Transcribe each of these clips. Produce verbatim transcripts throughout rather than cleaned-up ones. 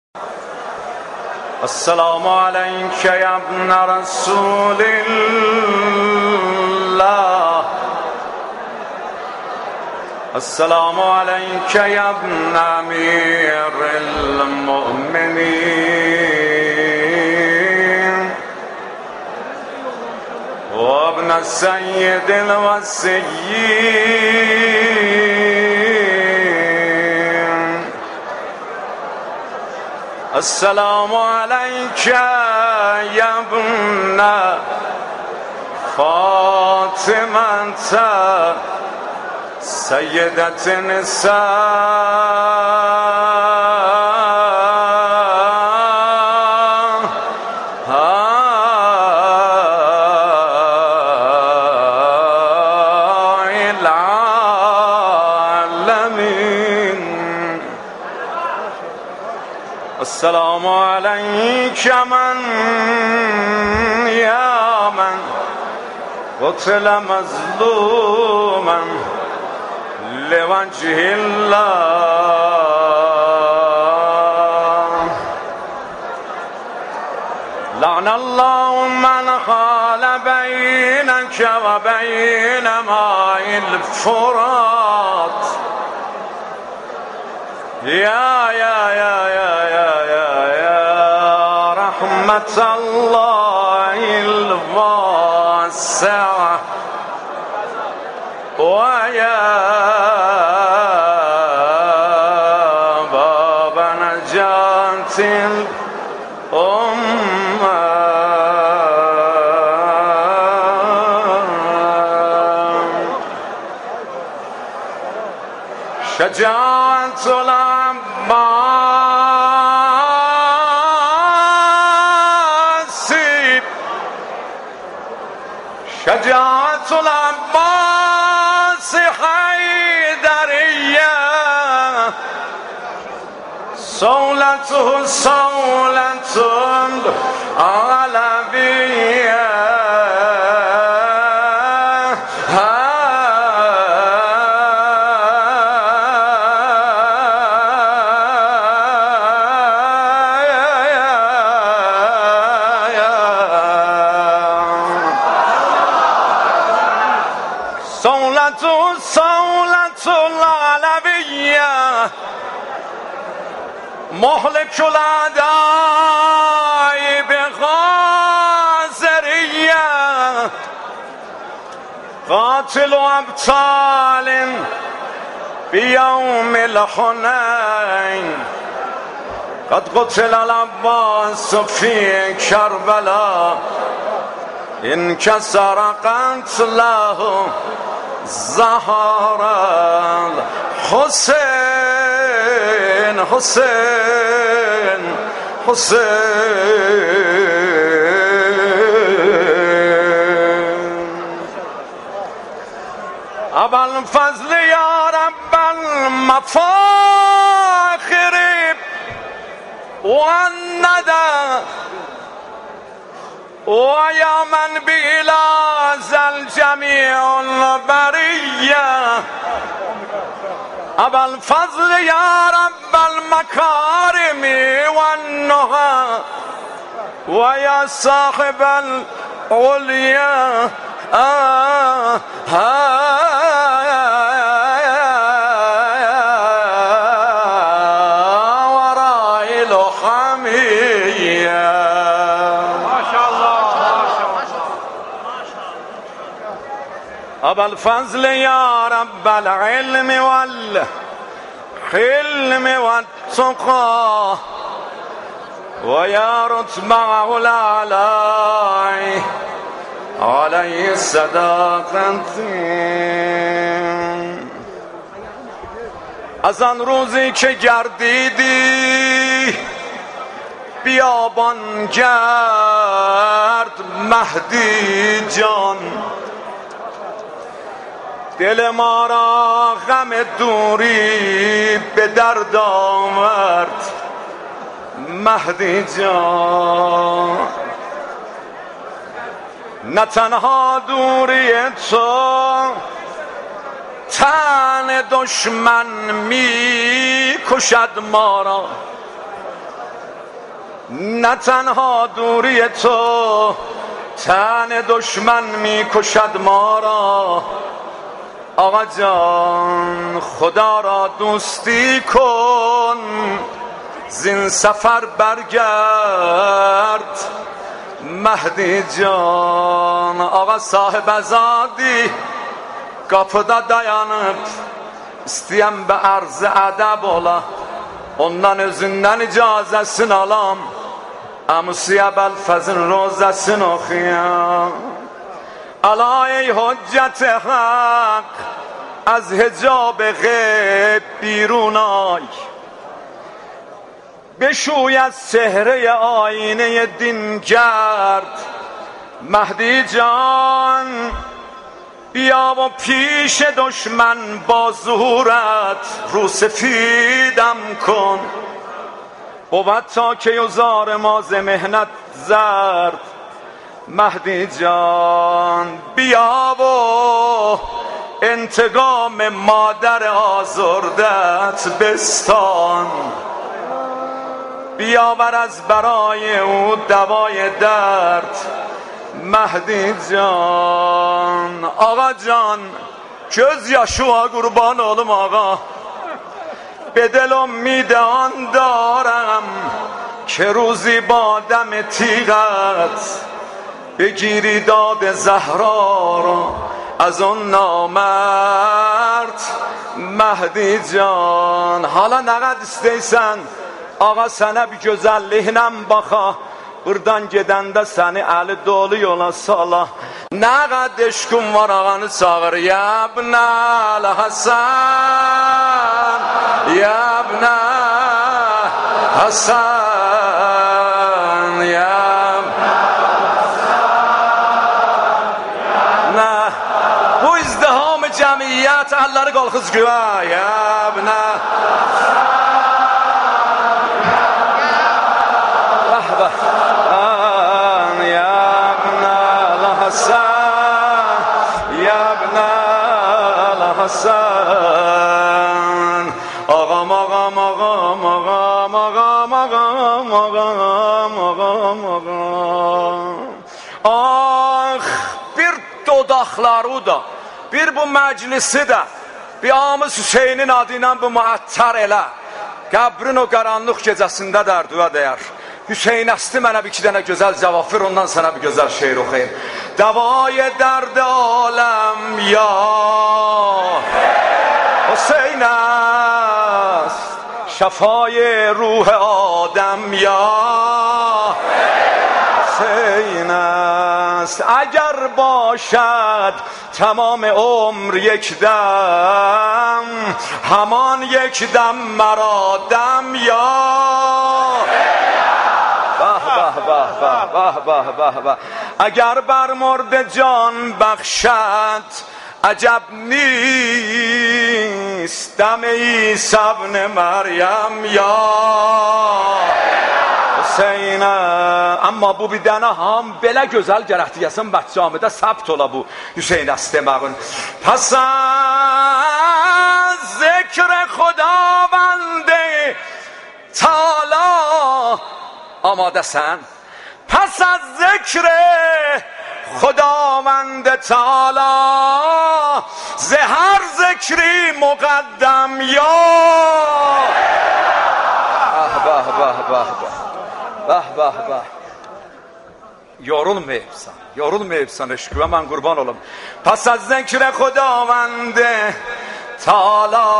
السلام عليك يا ابن رسول الله. السلام عليك يا ابن أمير المؤمنين وابن السيد الوصيين. السلام عليك يا ابن فاطمة سيدة النساء العالمين. السلام عليك من يا من قتل مظلوما لوجه الله. لعن الله من حال بينك وبين ماء الفرات. يا يا يا يا يا يا يا رحمة الله الواسعة ويا باب نجاة الأمة. شجاعة العباس شجاعة العباس حيدرية صولته صولة علوية. صولة صولة العلوية مهلك الأعداء بغازرية قاتل أبطال بيوم الحنين. قد قتل العباس في كربلاء انكسر قتله زهرا حسين حسين حسين. أبا الفضل يا رب المفاخر والندى ويا من بلاز الجميع البرية. أبا الفضل يا رب المكارم والنهى ويا صاحب العليا آه ورائي الحمية. أبا الفضل يا رب العلم والحلم والتقى ويا رتبه الأعلى عليه الصداقة. از آن روزی که گردیدی بیابان گرد مهدی جان دل ما را غم دوری به درد آورد مهدی جان. نه تنها دوری تو تن دشمن می کشد ما را نه تنها دوری تو تن دشمن میکشد ما را، آقا جان خدا را دوستی کن، زین سفر برگرد مهدی جان. Ağa sahib azadi kapıda dayanıp isteyen bir arz-ı edeb ola, ondan özünden icazesini alam, Əmusiyə Bəlfəzin rozəsini oxuyam. Ala ey hüccət haq az hicab غیب بیرون آی، بشوی از چهره آینه دینگرد مهدی جان. بیا و پیش دشمن با ظهورت رو سفیدم کن، بود تا که یزار ما ز مهنت زرد مهدی جان. بیا و انتقام مادر آزردت بستان، بیاور از برای او دوای درد مهدی جان. آقا جان göz yaşıma kurban olum آقا، به دل امید آن دارم که روزی با دم تیغت بگیری داد زهرا را از اون نامرد مهدی جان. حالا نقد isteysen ağa sənə bir gözəlliğinə baxa, buradan gedəndə səni əli dolu yola sala. Nə qəd eşqim var ağanı çağır, ya ibnəl Həsən, ya ibnəl Həsən, ya nə. Bu izdiham-ı cəmiyyət əlləri qalxız güvə, ya ibnəl Hasan. Ağam ağam ağam ağam ağam ağam ağam ağam ağam. Ah bir dodaqları da bir bu məclisi də bir Amız Hüseynin adıyla bu müəttar elə, qəbrin o qaranlıq gecəsində dər dua deyər. Hüseyin əsti mənə bir iki dənə gözəl cavab ver, ondan sana bir gözəl şeir oxuyayım. Davay dərd aləm ya Hüseyin است، شفای روح آدم یا حسین است. اگر باشد تمام عمر یک دم، همان یک دم مرا دم یا به به به به به به. اگر بر مرد جان بخشد عجب نیست دم عیسی ابن مریم یا Hüseyin. Amma bu bir dənə ham belə gözəl gərək deyəsən bəccamidə səbt ola bu Hüseyin است demağın. پس از ذکر خداوند تعالی آماده‌سن؟ پس از ذکر خداوند تعالی ز هر ذکری مقدم یا به به به به به به به. Yorulmayıbsan, yorulmayıbsan eşkıya, mən qurban olum. Pas az zikr خداوند تعالی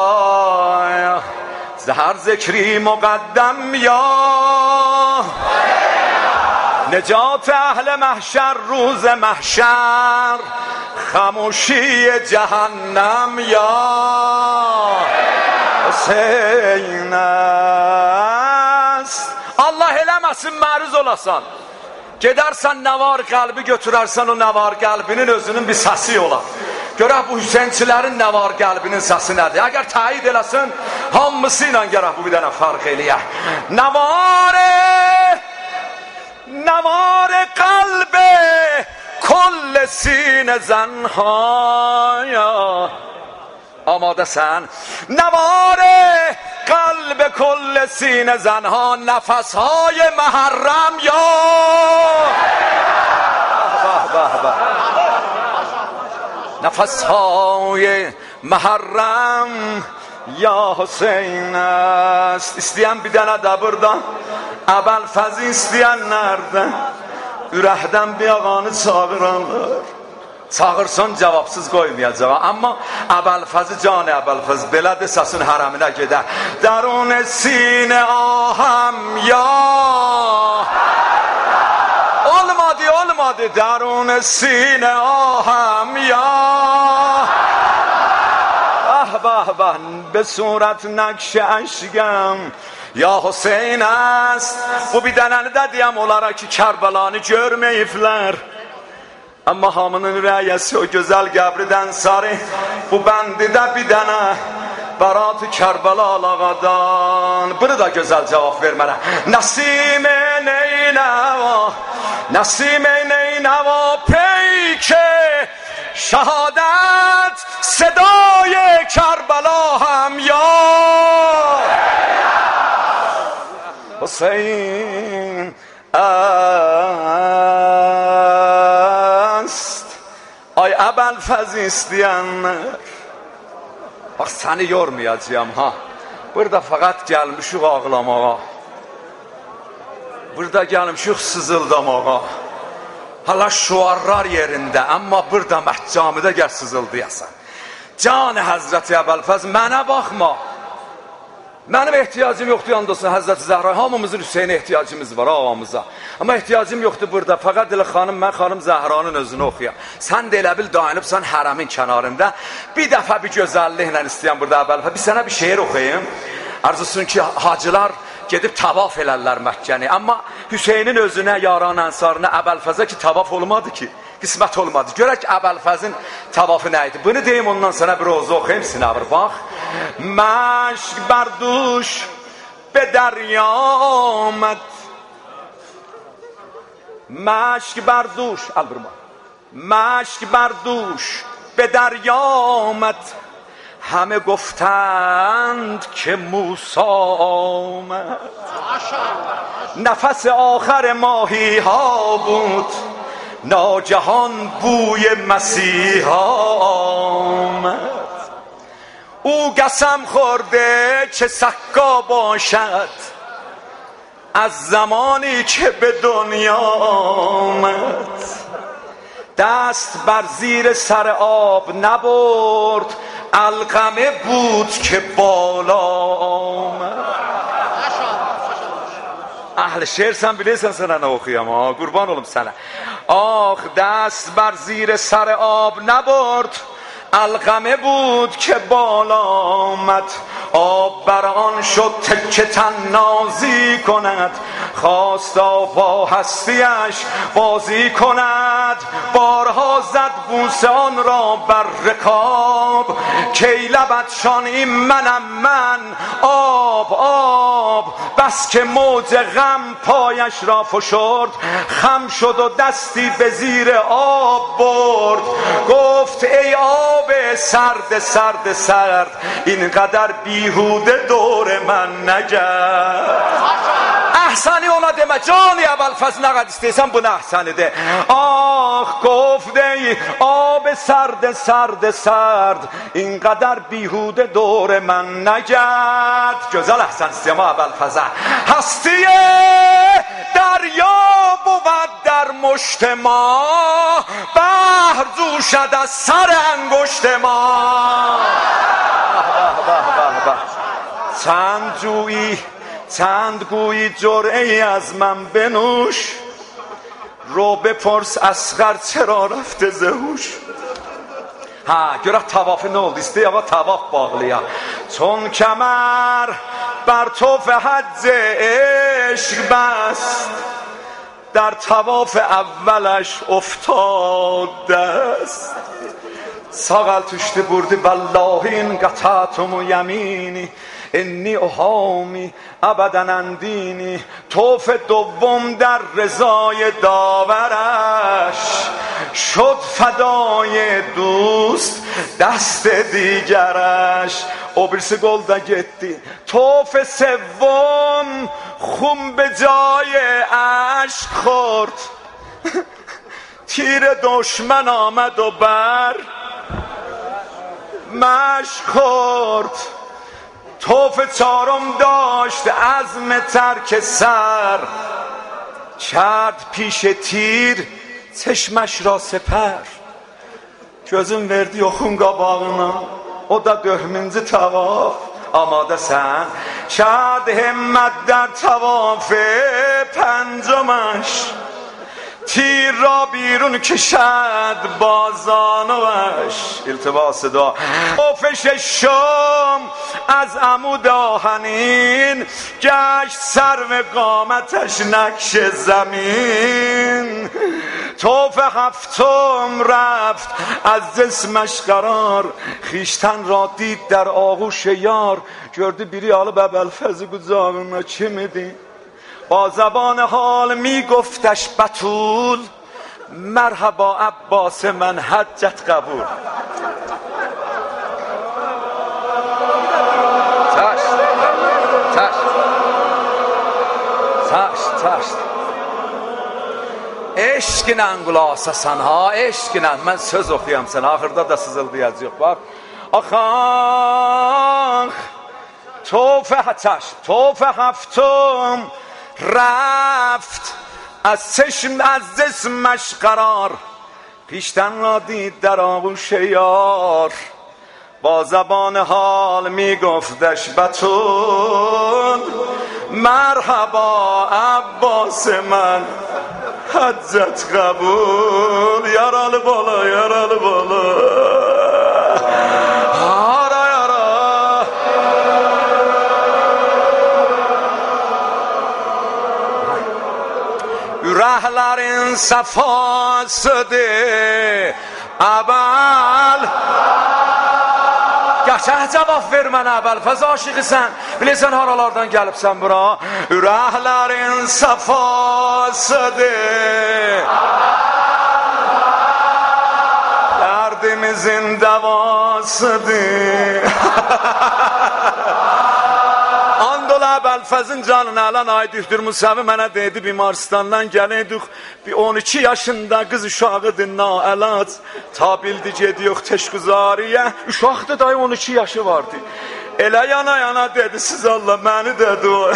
ز هر ذکری مقدم یا نجات اهل محشر روز محشر، خاموشی جهنم یا Hüseyin است. Allah eləməsin məruz olasan, gedərsən nəvar qəlbi götürərsən, o nəvar qəlbinin özünün bir səsi olar. Görək bu Hüseynçilərin nəvar qəlbinin səsi nədir? Əgər təyid eləsin, hamısı ilə gərək bu bir dənə farq eləyək. Nəvarı نوار قلب کل سینه زنها یا آماده سن. نوار قلب کل سینه زنها نفسهای محرم یا به به نفسهای محرم یا حسین است. İsteyen bir tane de burada Əbəlfəzi istəyən nerede? Ürəkdən bir ağanı çağıranlar. Çağırsan cavabsız qoymayacaq. Amma Əbəlfəzi canı Əbəlfəz belədir səsin hərəminə gedər. Dərun sinə ahəm ya olmadı olmadı dərun sinə ahəm ya ah bah bah به صورت نقش اشگم ya Hüseyin است. Bu bir dənəni də deyəm onlara ki Kərbəlanı görməyiblər. Amma hamının rəyəsi o gözəl qəbridən sarı bu bəndidə bir dənə Barat-ı Kərbəla ağadan. Bunu da gözəl cavab vermərə. Nəsim-i neynəva Nəsim-i neynəva پیک شهادت صدای کربلا هم یا حسین است. Ay Əbəlfəz istəyənlər bax səni yormayacağım ha. Burada faqat gəlmişik ağlamağa. Burada gəlmişik sızıldamağa. Hala şuarlar yerində, amma burada məhcamidə gəl sızıldayasan. Can Həzrəti Əbəlfəz mənə baxma. Mənim ehtiyacım yoxdur yandasın Həzrəti Zəhra. Hamımızın Hüseynə ehtiyacımız var ağamıza. Amma ehtiyacım yoxdur burada. Fəqət elə xanım, mən xanım Zəhranın özünü oxuyam. Sən də elə bil dayanıbsan hərəmin kənarında. Bir dəfə bir gözəlliklə istəyəm burada Əbəlfəz. Bir sənə bir şeir oxuyayım. Arzusun ki hacılar gedib tavaf elərlər Məkkəni. Amma Hüseynin özünə, yaran ənsarına, Əbəlfəzə ki tavaf olmadı ki. Qismət olmadı. Görək Əbəlfəzin tavafı nə idi? Bunu deyim ondan sonra bir roza oxuyayım sinavır. Bax. Məşq bərduş be dərya آمد مشک بردوش البرما مشک بردوش به دریا آمد همه گفتند که موسی آمد نفس آخر ماهی ها بود ناگهان بوی مسیحا آمد او قسم خورده که سکا باشد از زمانی که به دنیا آمد دست بر زیر سر آب نبرد علقمه بود که بالا آمد اهل شعر سن biliyorsan sana ne okuyam ha kurban olum sana آخ دست بر زیر سر آب نبرد علقمه بود که بالا آمد آب بر آن شد تکه طنازی کند خواستا با هستیش بازی کند بارها زد بوسه آن را بر رکاب کی لبدشان این منم من آب آب بس که موج غم پایش را فشرد خم شد و دستی به زیر آب برد گفت ای آب سرد سرد سرد اینقدر بیهوده دور من نگرد احسانی ona deme cani Əbəlfəz nə qədər istəyirsən bunu əhsəni de ah گفت ای آب سرد سرد سرد اینقدر بیهوده دور من نگرد gözəl əhsən istəyəm Əbəlfəzə هستی دریا بود در مشت ما بحر جوشد از سر انگشت ما چند جویی چند گویی جرعه ای از من بنوش رو بپرس اصغر چرا رفته زهوش ها görək tavafı nə oldu istəyək ama tavaf bağlayaq چون کمر بر توف حج عشق بست در تواف اولش افتاد دست ساقل تشتی بردی والله این قطعتم و یمینی انی احامی ابدا اندینی توف دوم در رضای داورش شد فدای دوست دست دیگرش o birisi qolda getdi. Tof سوم خون به جای اشک خورد تیر دشمن آمد و بر مشک خورد. توف چارم داشت عزم ترک سر کرد پیش تیر چشمش را سپر. Gözün verdi yoxun qabağına o da dördüncü tavaf. Amadəsən şad himmət در تواف پنجمش تیر را بیرون کشد با زانوش. التباس دعا. توف ششم از عمود آهنین گشت سرو قامتش نقش زمین. توف هفتم رفت از جسمش قرار خیشتن را دید در آغوش یار. gördü biri alıp Əbəlfəzi qucağına kimidi با زبان حال می گفتش بتول مرحبا عباس من حجت قبول. تاش تاش تاش تاش eşqinə qulasasan ha, eşqinə. Mən söz oxuyam sən, axırda da sızıldayacaq. Bax, axaq توف هتش توف هفتم رفت از چشم از جسمش قرار پیشتن را دید در آغوش یار. با زبان حال می گفتش بتول مرحبا عباس من حجت قبول. یارال بالا یارال بالا Ürəklərin səfasıdır əbəl. Qəşəng cavab ver mənə Əbəlfəz aşiqisən. Bilirsən haralardan gəlibsən bura. Ürəklərin səfasıdır dərdimizin davasıdır. Andola Əbəlfəzin canına alan Aydühdür Musavi mənə dedi Bimarstandan gəliydik. Bir on iki yaşında qız uşağıdır naəlac. Ta bildi gediyox teşgüzariyə. Uşaqdır dayı on iki yaşı vardı. Elə yana yana dedi siz Allah məni dedi o.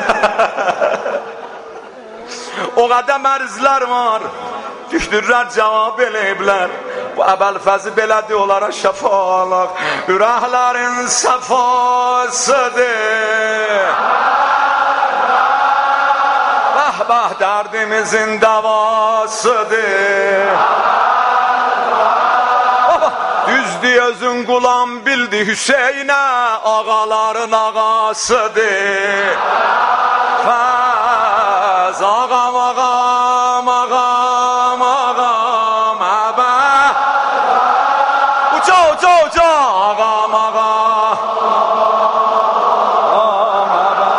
O qədər mərzlər var. Düşdürlər cavab eləyiblər. Bu Əbəlfəzi belədir onlara şəfa alaq. Ürəklərin səfasıdır Bəh bəh dərdimizin davasıdır. Düzdü özün qulam bildi Hüseynə ağaların ağasıdır. Fəz ağam ağam ağam ağam əbə uca uca uca ağam ağam ağam əbə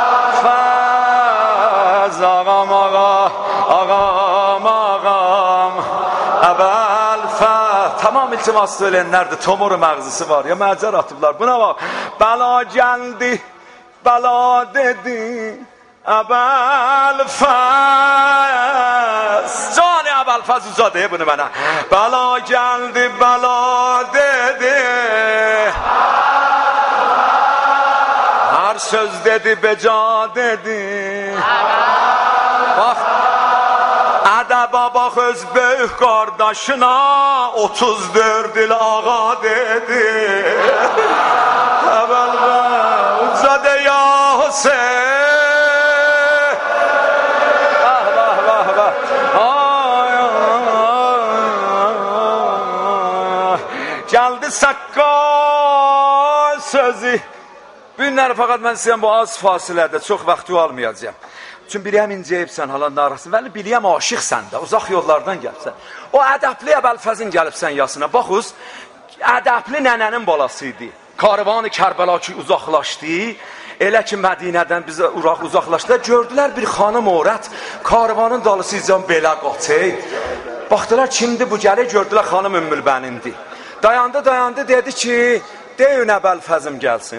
Fəz ağam ağam ağam ağam Əbəlfəz. Tamam iltimas söyləyənlərdir. Tomor məğzisi var ya məcər atıblar. Buna bak. Bəla gəldi bəla dedi Əbəlfəz. Can Əbəlfəz uzadı bunu mənə. Bəla gəldi bəla dedi hər söz dedi beca dedi. Bax ədəbə bax öz böyük qardaşına otuz dörd il ağa dedi. Əbəlfəz uzadı ya Hüseyin. Gəldi saqqal sözü. Bu günləri fəqət mən istəyəm bu az fasilədə, çox vaxtı almayacağım. Çünki biliyəm incəyibsən, hala narasın. Vəli biliyəm aşıqsən də, uzaq yollardan gəlibsən. O ədəbli Əbəlfəzin gəlibsən yasına. Baxız, ədəbli nənənin balası idi. Karvanı Kərbəla ki uzaqlaşdı. Elə ki Mədinədən bizə Uraq uzaqlaşdılar. Gördülər bir xanım övrət karvanın dalısı icam belə qaçır. Baxdılar kimdir bu gəlir, gördülər xanım Ümmülbənindir. Dayandı dayandı dedi ki deyin Əbəlfəzim gəlsin.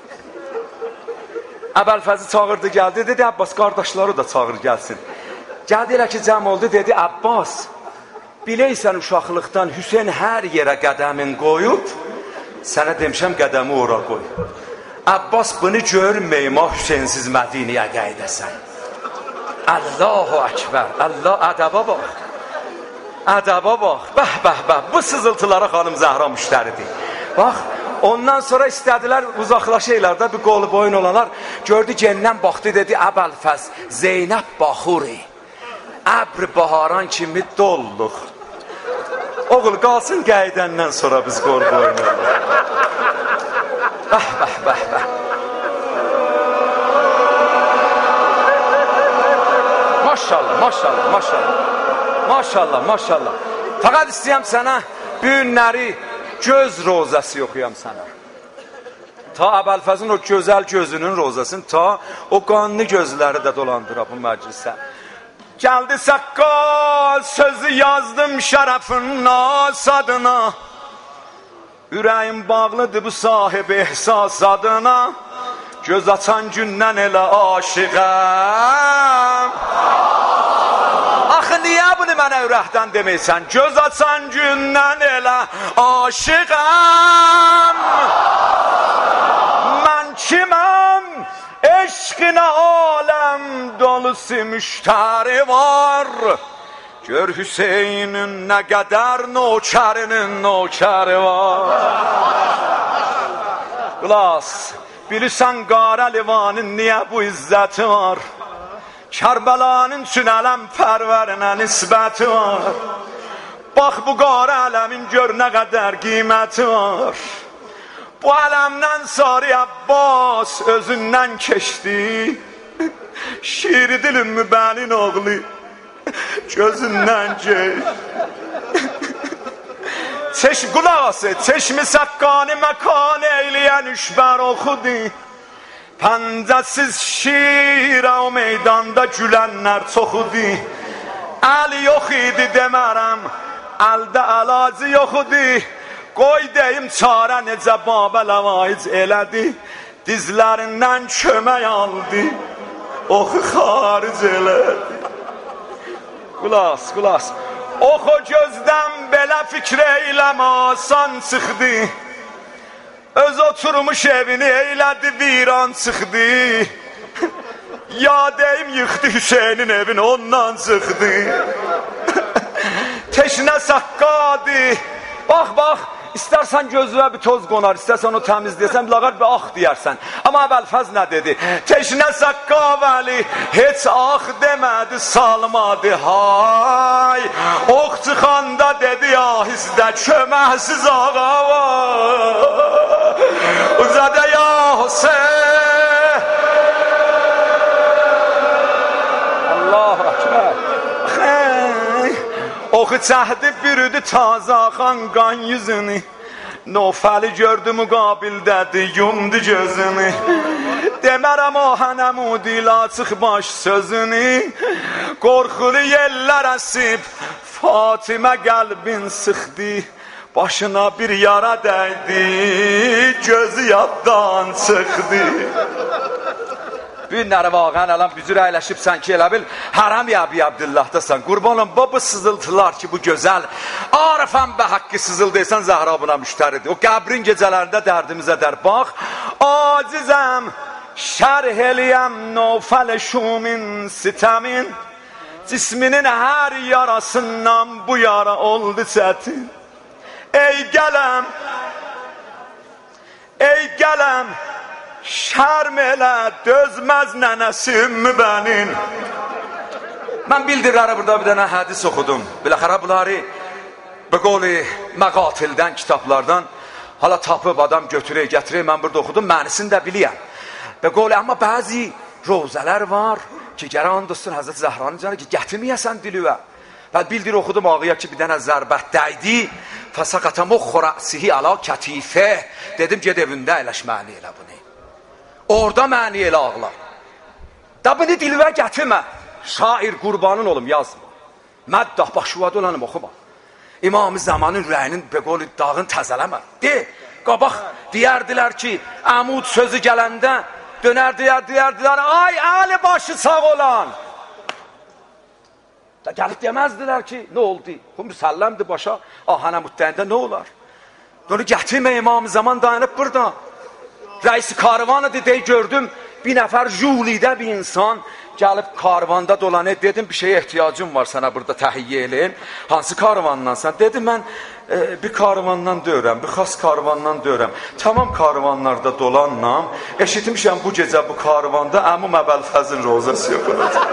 Əbəlfəzi çağırdı, gəldi, dedi Abbas qardaşları da çağır gəlsin. Gəldi elə ki, cəm oldu, dedi Abbas, biləysən uşaqlıqdan Hüseyin hər yerə qədəmin qoyub, sənə demişəm qədəmi ora qoy. Abbas bunu görməyim, o Hüseyinsiz Mədiniyə qəydəsən. Allahu Akbar, Allah, ədəbə bax. Ədəbə bax, bəh, bəh, bəh, bu sızıltılara xanım Zəhra müştəridir. Bax, ondan sonra istədilər uzaqlaşıylar da, bir qolu boyun olanlar, gördü gendən baxdı, dedi Əbəlfəz, Zeynəb baxuri, əbr baharan kimi dolluq. Oğul, qalsın qəydəndən sonra biz qol boyun olanlar. Bəh, bəh, bəh, bəh. Maşallah, maşallah, maşallah. Maşallah, maşallah. Fəqət istəyəm sənə bu günləri göz rozası yoxuyam sənə. Ta Əbəlfəzin o gözəl gözünün rozasını, ta o qanlı gözləri də dolandıra bu məclisə. Gəldi səqqal, sözü yazdım şərəfin nas adına. Ürəyim bağlıdır bu sahibi ehsas adına. Göz açan gündən elə aşiqəm. Axı, niyə bunu mənə ürəkdən deməysən? Göz açan gündən elə aşiqəm. Mən kiməm? Eşqinə aləm dolusu müştəri var. Gör Hüseynin nə qədər nökərinin nökəri var. Qulaq, bilirsən qara livanın niyə bu izzəti var? Kərbəlanın üçün ələm pərvərinə nisbəti var. Bax bu qara ələmin gör nə qədər qiyməti var. Bu ələmdən sarı Abbas özündən keçdi. Şiri dilin mübənin oğlu gözündən geç. Çeş qulaqası, çeşmi səqqani məkan eyləyən üşbər oxudi. Pəncəsiz şirə o meydanda gülənlər çoxudi. Əli yox idi demərəm, əldə əlacı yox idi. Qoy deyim çarə necə babə ləvaic elədi. Dizlərindən kömək aldı, oxu xaric elədi. Qulas, qulas. Oxu gözdən belə fikr eyləmə asan çıxdı. Öz oturmuş evini eylədi viran çıxdı. Ya deyim yıxdı Hüseynin evini ondan çıxdı. Teşnə saqqadı. Bax, bax. İstərsən gözünə bir toz qonar, istərsən o təmizləyəsən, bir lağar bir ax deyərsən. Amma Əbəlfəz nə dedi? Teşnə saqqavəli, heç ax demədi, salmadı, hay. Ox çıxanda dedi, ahizdə köməksiz ağa var. Uzadə ya Hüseyin. Allah-u Akbar. Oxu çəhdi bürüdü tazə axan qan yüzünü. Nofəli gördü müqabildədi, yumdu gözünü. Demərəm o hənəmudi ilə açıq baş sözünü. Qorxulu yellər əsib, Fatimə qəlbin sıxdı. Başına bir yara dəydi, gözü yaddan çıxdı. Bu günləri vaqən ələm bücür əyləşibsən ki, elə bil hərəm yabi Abdullahdasan. Qurbanım, bu sızıltılar ki, bu gözəl. Arifən bə haqqı sızıldaysan Zəhra buna müştəridir. O qəbrin gecələrində dərdimizə dər. Bax, acizəm, şərh eləyəm nofəl şumin sitəmin. Cisminin hər yarasından bu yara oldu çətin. Ey gələm, ey gələm, şərm elə dözməz nənəsim mübənin. Mən bildirləri burada bir dənə hədis oxudum. Biləxərə bunları bu qoli məqatildən, kitablardan hala tapıb adam götürək, gətirək, mən burada oxudum, mənisini də biliyəm. Bu qoli, amma bəzi rozələr var ki, gərə andolsun Həzrət Zəhranın canı ki, gətirməyəsən dilüvə. Və bildir oxudum ağıya ki, bir dənə zərbət dəydi. Fəsəqətəmə xurəsihi əla kətifə. Dedim, ged evində əyləşməni elə bunu. Orada məni elə ağlar. Da bunu dilvə gətirmə. Şair qurbanın olum, yazma. Məddah başuvadı olanım, oxuma. İmam-ı Zamanın ürəyinin, be qolu, dağın təzələmə. De, Qabaq deyərdilər ki, əmud sözü gələndə dönər deyər, deyərdilər, ay əli başı sağ olan. Da gəlib deməzdilər ki, nə oldu? Bu müsəlləmdir başa, ahən əmud deyəndə nə olar? Onu gətirmə imam zaman dayanıb burada. Rəis karvanıdır deyə gördüm, bir nəfər Julidə bir insan gəlib karvanda dolanır, dedim bir şeye ehtiyacım var sənə burada təhiyyə eləyim. Hansı karvandan sən? Dedim mən e, bir karvandan döyürəm, bir xas karvandan döyürəm. Tamam karvanlarda dolanlam, eşitmişəm bu gecə bu karvanda Əmum Əbəlfəzin rozası yapılacaq.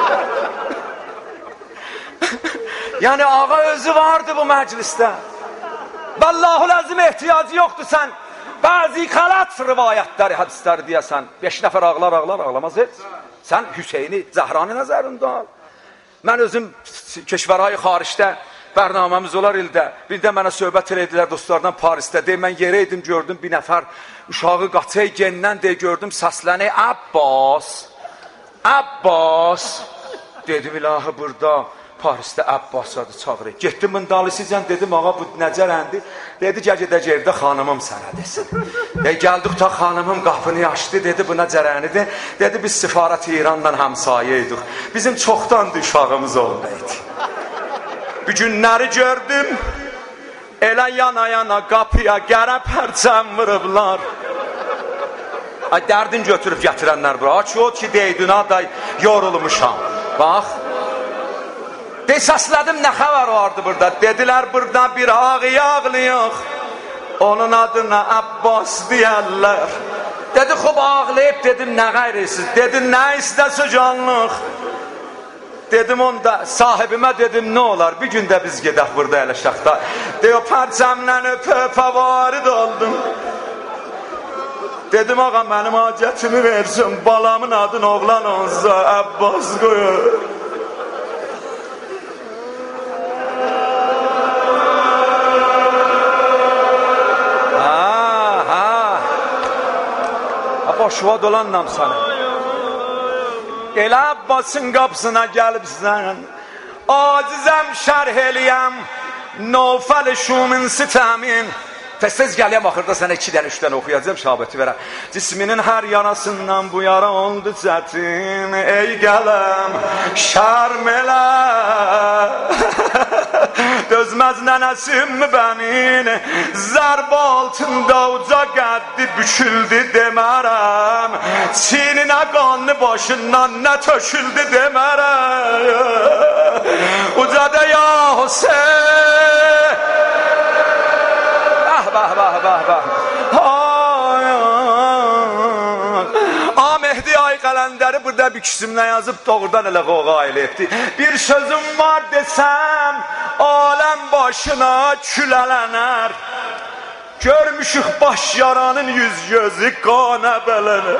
Yəni ağa özü vardı bu məclisdə. Vallahul əzim ehtiyacı yoxdur sən. Bəzi xalat rivayətləri, hədisləri deyəsən, beş nəfər ağlar, ağlar, ağlamaz heç. Sən Hüseyni Zəhrani nəzərində al. Mən özüm keşvərayı xaricdə, bərnaməmiz olar ildə, bir də mənə söhbət elədilər dostlardan Parisdə, deyim, mən yerə idim, gördüm bir nəfər uşağı qaçay gendən deyə gördüm, səsləni, Abbas, Abbas, dedim, ilahı burada, Parisdə Abbas'adı çağırır. Getdim mındalısıcan, dedim, ağa bu nəcərəndi? Dedi, gəl gedək evdə xanımım sənə desin. E, gəldik ta xanımım qapını açdı, dedi, bu nəcərənidir? Dedi, biz Sifarət İrandan həmsayə idik. Bizim çoxdandı uşağımız olmaydı. Bir günləri gördüm, elə yana yana qapıya qərə pərçəm vırıblar. Ay, dərdin götürüb gətirənlər bura. Aç o ki, deydin, aday, yorulmuşam. Bax. Dey, səslədim, nə xəvər vardı burada? Dedilər, burada bir ağıya ağlayıq. Onun adına Abbas deyərlər. Dedi, xub ağlayıb, dedim, nə qayrısız? Dedim, nə istəsə canlıq? Dedim, onda sahibimə dedim, nə olar? Bir gündə biz gedək burada eləşəkdə. Dey, o pərçəmlə öpə öpə varid oldum. Dedim, ağa, mənim acətimi versin, balamın adını oğlan olsa Abbas qoyur. Boşva dolanlam sana. Elə Abbasın qapısına gəlibsən, acizəm şərh eləyəm, Nofəl şumin sitəmin. Tez-tez gəliyəm, axırda sənə iki dənə, üç dənə oxuyacağım, şabəti verəm. Cisminin hər yanasından bu yara oldu çətin, ey qələm, şərm elə. Dözməz nənəsim bənin, zərb altında uca qəddi büküldü demərəm. Çininə qanlı başından nə töküldü demərəm. Ucada ya Hüseyin. Vah vah vah vah. A Mehdi ay Qələndəri burada bir kisimlə yazıb doğrudan elə qoğa eləyibdi. Bir sözüm var desəm, aləm başına külələnər. Görmüşük baş yaranın yüz gözü qana bələnər.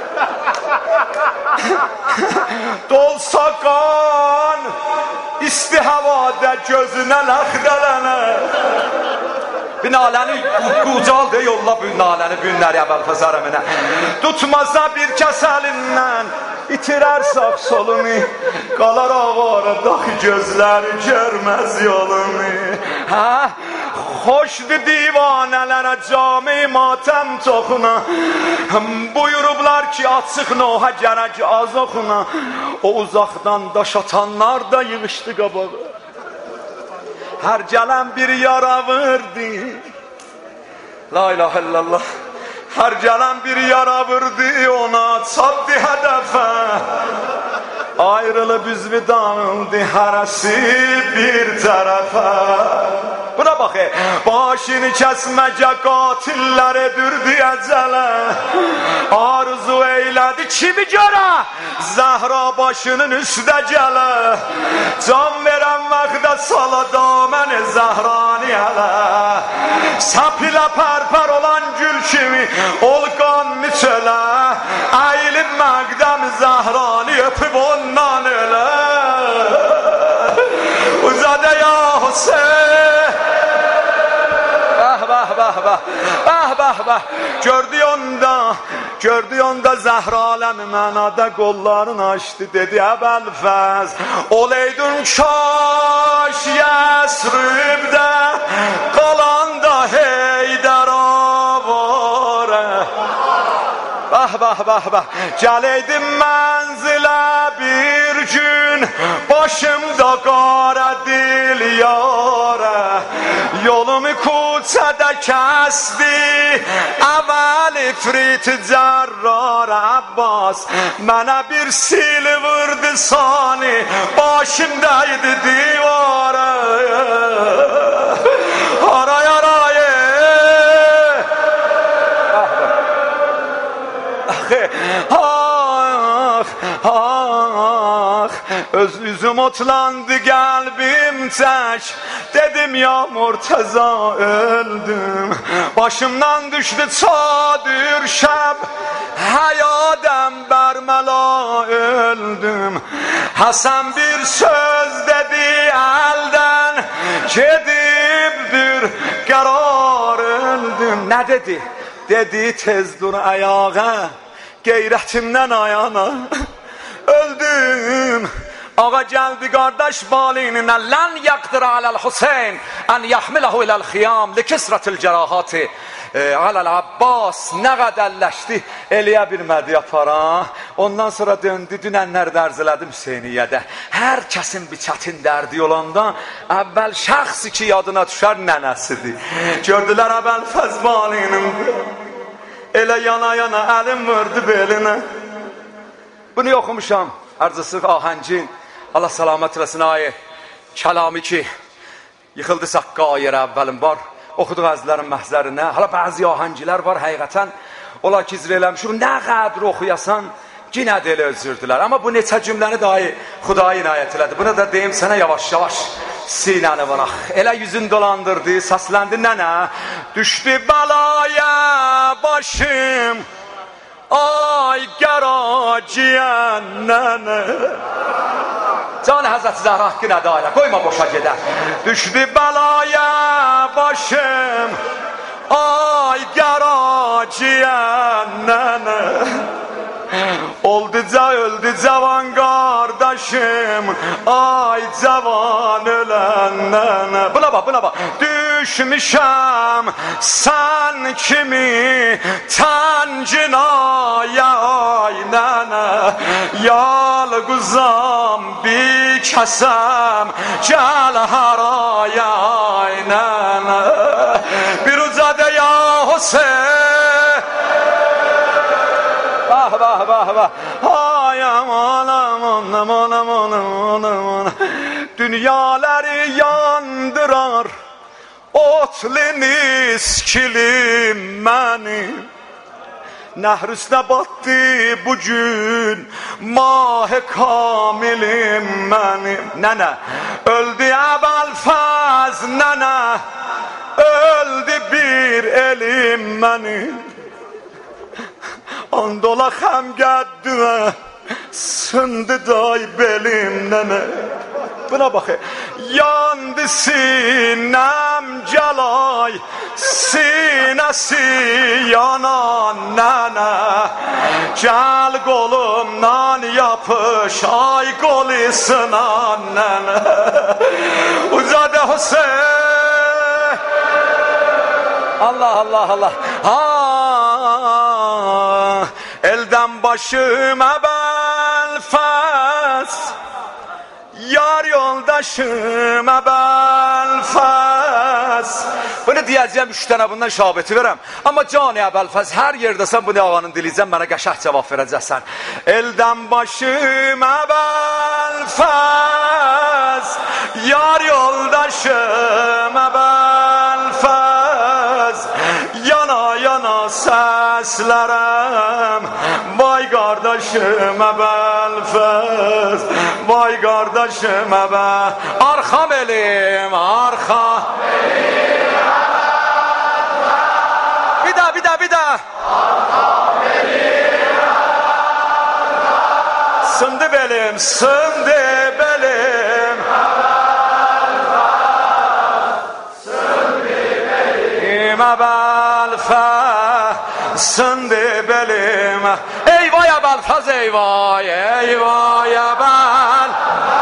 Dolsa qan, isti havada gözünə ləxdələnər. Bir naləni qucal de yolla bu naləni günləri Əbəlfəzər əminə. Tutmasa bir kəs əlindən, itirər sağ solunu, qalar avara daxı gözləri görməz yolunu. Hə? Xoşdu divanələrə cami matəm toxuna. Buyurublar ki, açıq noha gərək az oxuna. O uzaqdan daş atanlar da yığışdı qabağı. Hər gələn bir yara vurdu. La ilahe illallah. Hər gələn bir yara vurdu, ona çatdı hədəfə. Ayrılıb üzvü dağıldı hərəsi bir tərəfə. Buna bax, başını kəsməcə qatillər edürdü əcələ. Arzu eylədi kimi görə, Zəhra başının üstə gələ. Can verən vaxtda sala damən Zəhrani ələ. Səpilə pərpər olan gül kimi, ol qanlı çölə. Əyilib məqdəm Zəhrani öpüb ondan ölə. Uzadə ya Hüseyin. Bəh, bəh, bəh, bəh, bəh, bəh. Gördü onda, gördü onda Zəhra aləmi mənada qollarını açdı, dedi Əbəlfəz, oleydun kaş Yəsribdə, qalanda Heydər ava. Bah bah bah bah. Gələydim mənzilə bir gün, başımda qara dil yara. Yolumu kuçədə kəsdi, əvvəl ifrit cərrar Abbas. Mənə bir sil vurdu sani, başımdaydı divara. Aray aray. Ah, ah, öz üzüm otlandı, qəlbim tək. Dedim ya Murtaza öldüm. Başımdan düşdü çadır şəb, həyadəm bərməla öldüm. Həsən bir söz dedi əldən, gedibdir qərar öldüm. Nə dedi? Dedi tez dur ayağa, qeyrətimdən ayana öldüm. Ağa gəldi qardaş balinə, lən yaqdir aləl Hüseyn ən yəhmiləhu iləl xiyam li kisrətil cərahati aləl Abbas. Nə qədərləşdi, eləyə bilmədi yapara. Ondan sonra döndü, dünənlər dərz elədim Hüseyniyyədə. Hər kəsin bir çətin dərdi olanda əvvəl şəxsi ki yadına düşər nənəsidir. Gördülər əvvəl fəzbalinin, elə yana yana əlim vurdu belinə. Bunu oxumuşam, Ərzısıq ahəngin, Allah salamət eləsin ayı kəlami ki yıxıldı saqqa ayır əvvəlim var. Oxuduq əzlərin məhzərinə. Hala bəzi ahəngilər var həqiqətən, ola ki izr eləmişik, nə qədr oxuyasan yenə də elə özürdülər. Amma bu neçə cümləni dahi Xuday inayət elədi. Buna da deyim sənə yavaş yavaş sinəni vıraq. Elə yüzün dolandırdı, səsləndi nənə. Düşdü bəlaya başım, ay gəraciyən nənə. Can Həzrəti Zəhra haqqı nədə ailə, qoyma boşa gedə. Düşdü bəlaya başım, ay gəraciyən nənə. Olduca öldü cavan qardaşım, ay cavan ölən nənə. Buna bax, buna bax. Düşmüşəm sən kimi təncinaya ay nənə. Yalquzam bir kəsəm, gəl haraya ay nənə. Bir ucadə ya Hüseyin. Vah vah vah vah. Ay aman aman aman aman aman aman. Dünyaları yandırar otlu miskilim mənim. Nəhr üstə batdı bugün mah-ı kamilim mənim. Nənə öldü Əbəlfəz nənə, öldü bir elim mənim. Andola xəmgəddüə sındı day belim nənə. Buna bax, yandı sinəm gəlay, sinəsi yanan nənə. Gəl qolumdan yapış, ay qolu sınan nənə. Ucadə Hüseyin. Allah Allah Allah. Ha, eldən başım Əbəlfəz, yar yoldaşım Əbəlfəz. Bunu deyəcəyəm, üç dənə bundan şabəti verəm. Amma cani Əbəlfəz, hər yerdəsən bunu ağanın diliyəcəm, mənə qəşəh cavab verəcəksən. Eldən başım Əbəlfəz, yar yoldaşım Əbəlfəz. Yana yana səslərəm, vay qardaşım Əbəlfəz, vay qardaşım Əbəlfəz. Arxam elim, arxam elim Əbəlfəz. Bir də, bir də, bir də. Arxam elim Əbəlfəz. Sındı belim, sındı belim Əbəlfəz. Sındı belim Əbəlfəz. Sındı belim. Eyvay Əbəlfəz, eyvay, eyvay Əbəlfəz.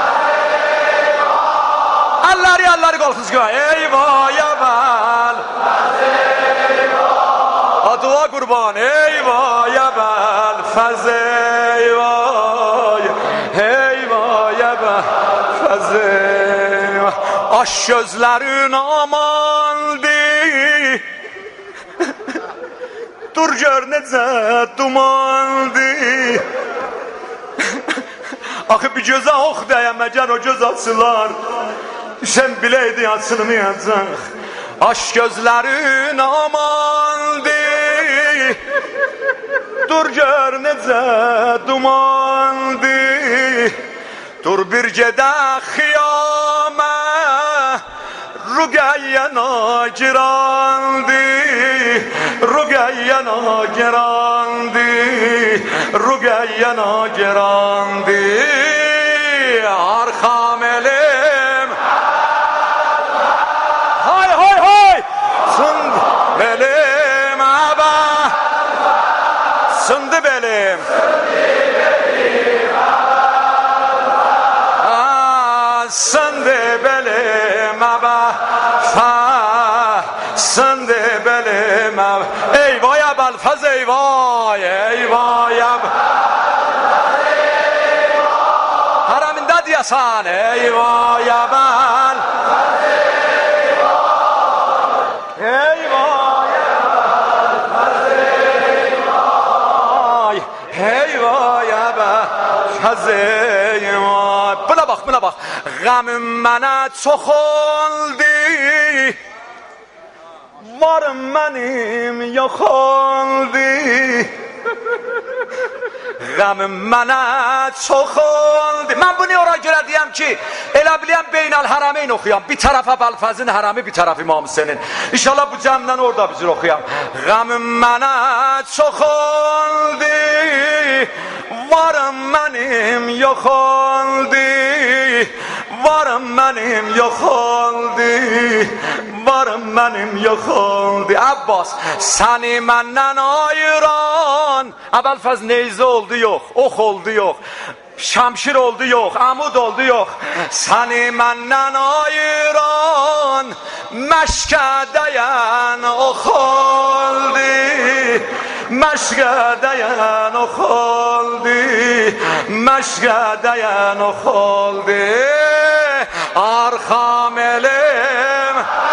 Əlləri, əlləri qalxız göy. Eyvay Əbəlfəz, eyvay. Dua qurban, eyvay Əbəlfəz. ابوالفضل ای وای ey vay ابوالفضل aş gözlerin amandı dur gör necə dumandı axı bir gözə ox dəyəm əgər o göz açılar sən biləydi açılmayacaq aş gözlərin amandı dur gör necə dumandı dur bir gedək xiyamə Rugayana girandı Rugayana girandı Rugayana girandı Arkam elim Hay hay hay Sınd belim aba Sındı belim Sındı belim aba Sındı belim aba Ey vay Ebelfaz ey vay Ey vay Ebelfaz ey vay Haramında diyasan Ey vay Ebelfaz ey vay Ey vay Ebelfaz ey vay Ey vay Ebelfaz ey vay Buna bak buna bak Gamım mənə çox oldu Varım mənim yox oldu Gamım mənə çox oldu Mən bunu ora görə deyəm ki Elə biləyəm Beynəl Hərəmeyn oxuyam Bir tərəf Əbəlfəzin hərəmi Bir tərəf İmam Hüseynin İnşallah bu cəmdən orada bizir oxuyam Gamım mənə çox oldu Varım mənim yox oldu Varım mənim yox oldu Varım mənim yox oldu Abbas səni məndən ayıran Əbəlfəz neyzə oldu yox Ox oldu yox Şamşir oldu yox Amud oldu yox Səni məndən ayıran Məşqə dəyən ox oldu Məşqə dəyən ox oldu Məşqə dəyən ox oldu Arxam elim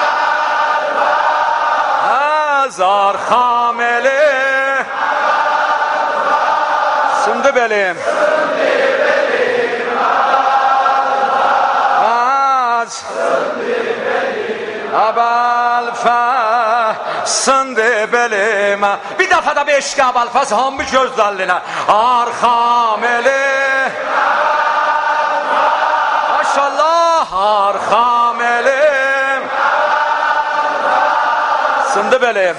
Az arxam elim Sındı belim Az Əbəlfəz Sındı belim Bir dəfə də bir eşq Əbəlfəz hamı gözləlinə Arxam elim Maşallah Arxam elim Sındı belim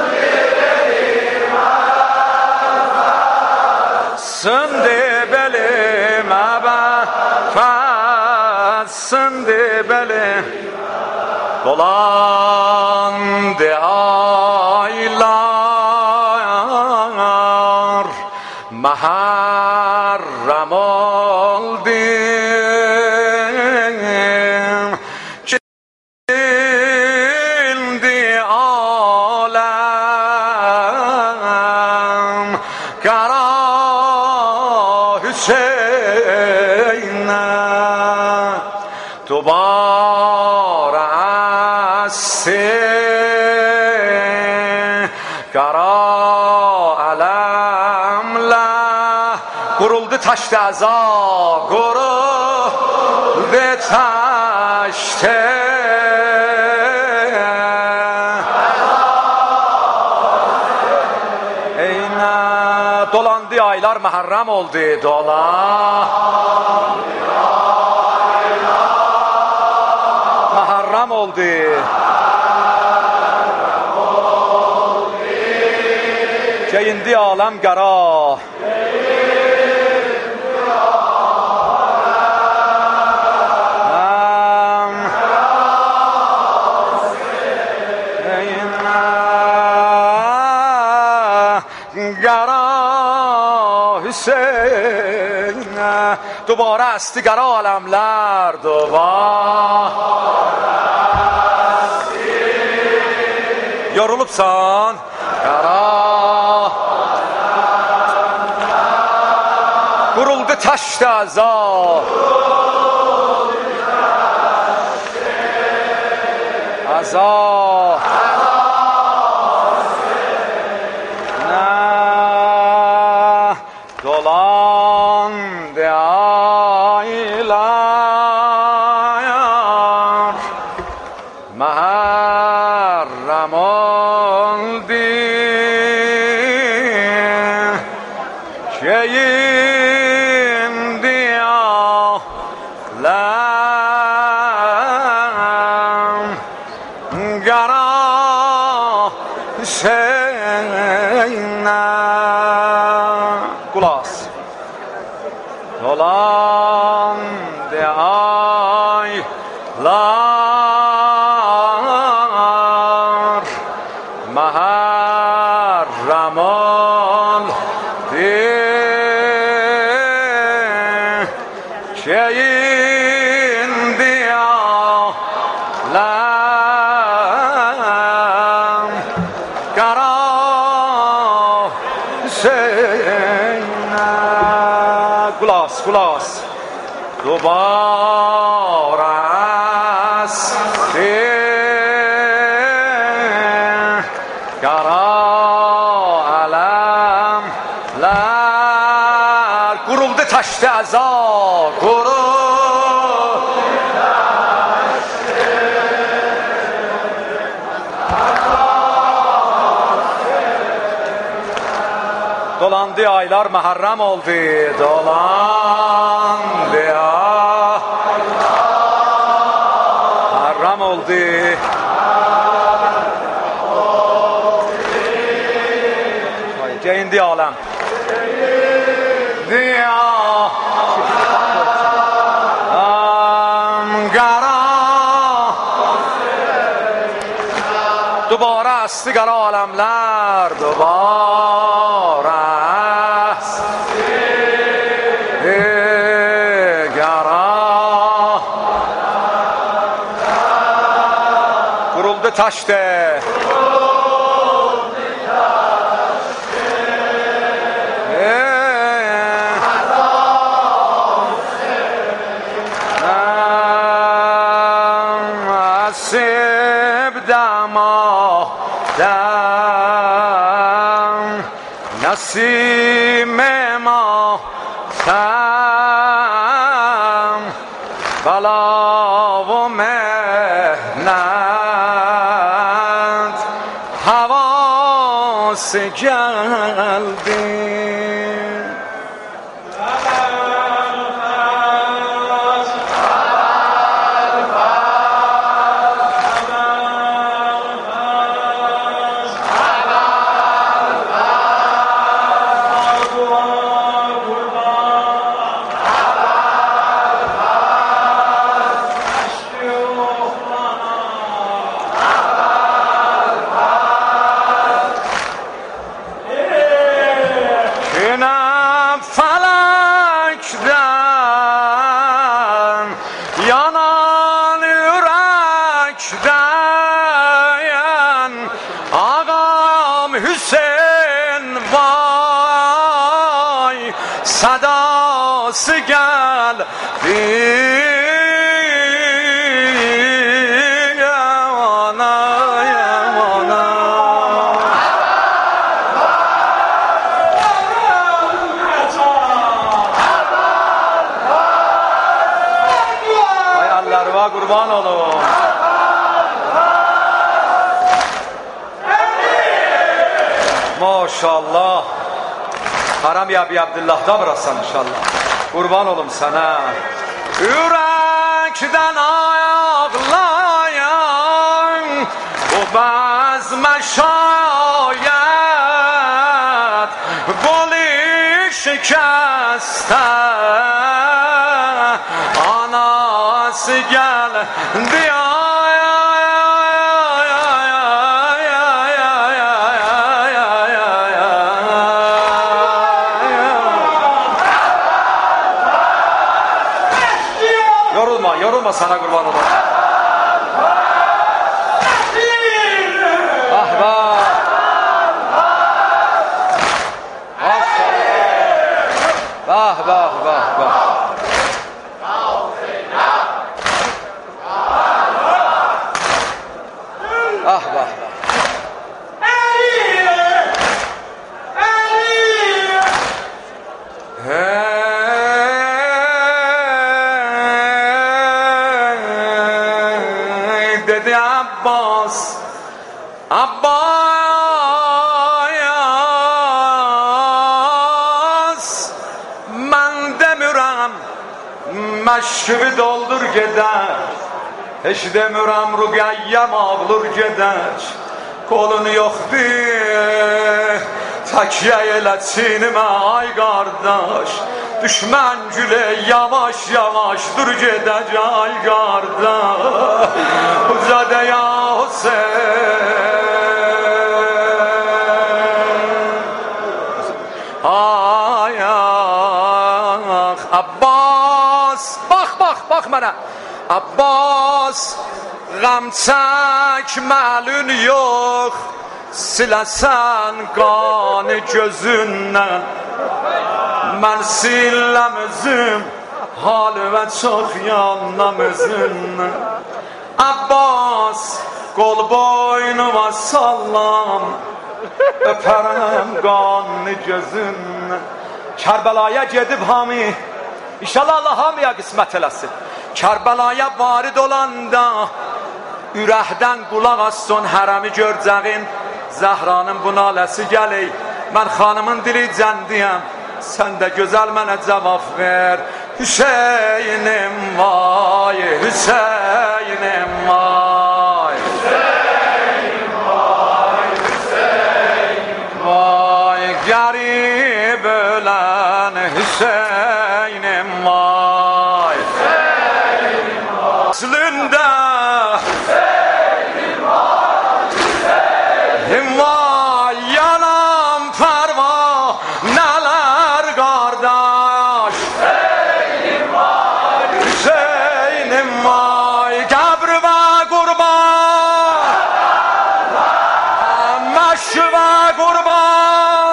Sındı belim Əbəlfəz Sındı belim Dolandı aylar Məhərrəm oldu Kildi aləm Qara Hüseynə Dubara Qara ələmlə Quruldu taşdı əza Quruldu taşdı Eynə Dolandı aylar məhərrəm oldu Dolandı aylar Məhərrəm oldu Geyindi aləm qara Geyindi aləm qara Hüseynə Dubara əsti qara aləmlər Dubara əsti Yorulubsan Qara تشت عذاب عذاب نه دولان ده آیلار محرمان دی که این دیا لم گرا سینا گلاس دولان ده آی لار محرمان دی که این دیا لم گرا سینا گلاس گلاس دوباره است گرا علم لر گرولده تشت عذاب dolandı aylar Muharrem oldu dolandı aylar Muharrem oldu indi alem diya amgara دوباره است دیگر عالملر دوباره است دیگر گرولده تشته دما دم نسیم ما تم بلا و مهنت حواس قلبی yanan yürekten ağam Hüseyin vay sadası geldi yamana yamana Allah'a kurban olun. Maşallah. Haram ya Abi Abdullah'da bıraksan inşallah. Kurban olum sana. Yürekten ayaklayan bu bezme şayet golü şikeste anası geldi yorulma yorulma sana kurban olayım. Ah bah bah bah bah Məşkivi doldur gedək, heç demirəm rüqəyyəm ağlır gedək. Qolun yoxdur, təkyə elə çiynimə ay qardaş. Düşmən gülə yavaş yavaş dur gedək ay qardaş. Ucadə ya Hüseyin. Ay ax Abbas, bax bax bax mənə. Abbas غم çəkməlin yox, siləsən qanı gözündən. Mən siləm özüm halı və çox yanam özündən. Abbas qol boynuma sallam, öpərəm qanı gözündən. Kərbəlaya gedib hami, İnşallah Allah hamıya qismət eləsin. Kərbəlaya varid olanda ürəkdən qulaq assın, hərəmi görcəğin Zəhranın bu naləsi gələk. Mən xanımın dili cəndiyəm, sən də gözəl mənə cavab ver. Hüseynim vay, Hüseynim vay, Hüseynim vay, Hüseynim vay, qərib ölən Hüseynim vay, Hüseynim vay, əslində Hüseynim vay, Hüseynim vay, yanam pərva nələr qardaş. Hüseynim vay, Hüseynim vay, qəbr və qurban, məşq və qurban,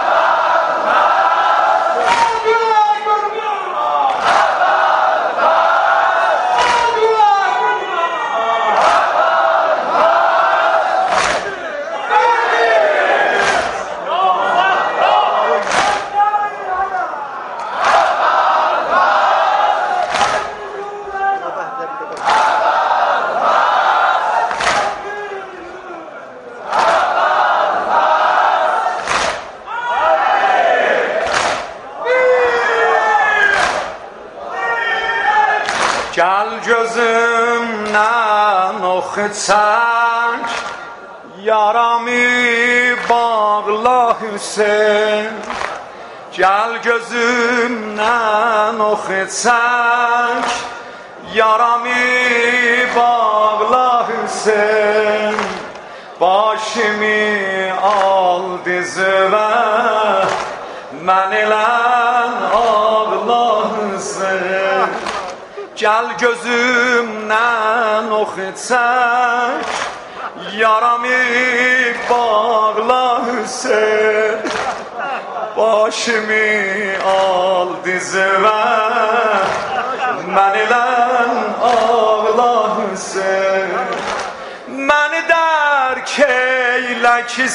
gəl gözümdən oxu çək, yaramı bağla Hüseyin. Gəl gözümdən oxu çək, yaramı bağla Hüseyin. Başımı al dizvə, mən elə ağla Hüseyin. Gəl gözümdən oxu çək, yaramı bağla Hüseyin. Başımı al dizvə, mən elə ağla Hüseyin. Məni dərk eylə ki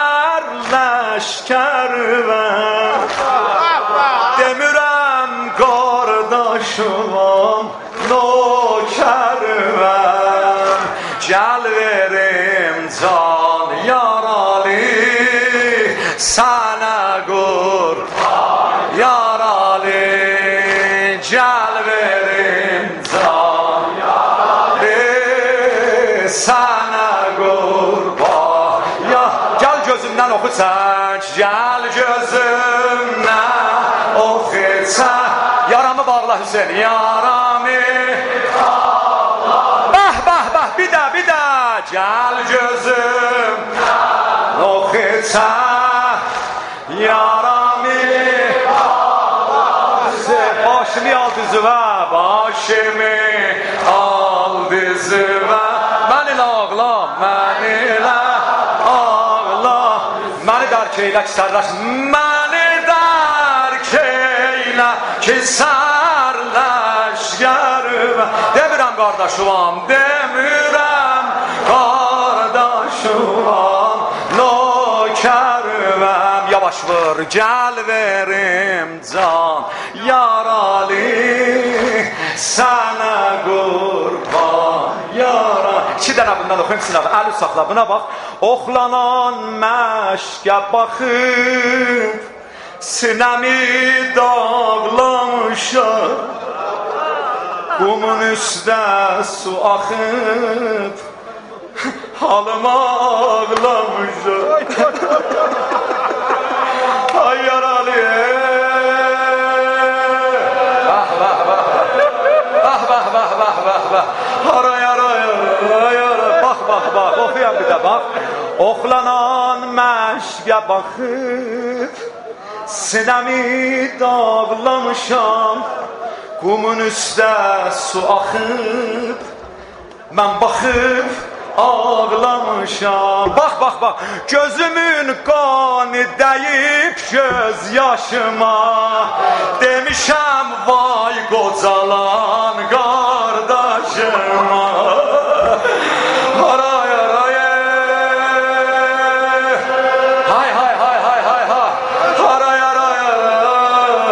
sərləşkərvəm, demirəm qardaşıvam nökərvəm. Gəl verim can yaralı sənə qurban yaralı. Gəl verim can yaralı sənə qurban ya. Gəl gözümdən oxu çək, gəl gözümdən oxu çək, yaramı bağla Hüseyin, yaramı bağla. Bəh bəh bəh, bir də bir də. Gəl gözümdən oxu çək, yaramı bağla Hüseyin. Başımı al dizvə, başımı al dizvə, mən ilə ağla, mən ilə ağla. Məni dərk eylə ki sərləş, məni dərk eylə ki sərləşkərvəm. Demirəm qardaşıvam, demirəm qardaşıvam nökərvəm. Yavaş vur, gəl verim can yaralı sənə qurban yaralı. İki dənə bundan oxuyum sinəvə, əli saxla, buna bax. Oxlanan məşqə baxıb sinəmi dağlamışam, Qumun üstə su axıb halıma ağlamışam. Ay yaralı. Vah vah vah. Vah vah vah vah vah vah. Hara yara yara yara. Bax bax bax. Oxuyan bir də bax. Oxlanan məşqə baxıb sinəmi dağlamışam. Qumun üstə su axıb mən baxıb ağlamışam. Bax, bax, bax, gözümün qanı dəyib göz yaşıma. Demişəm vay qocalan qardaşıma. Haray, haray, hay, hay, hay, hay, hay, hay. Haray, haray, haray.